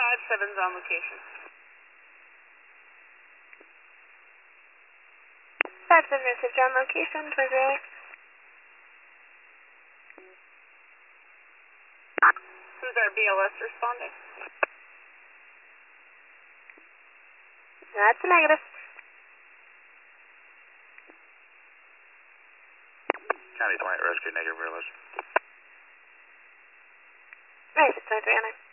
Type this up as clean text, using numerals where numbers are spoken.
5-7's on location. 5-7 received on location, towards right. Who's our BLS responding? That's a negative. County 20 rescue, negative realize. Nice, 23 on it.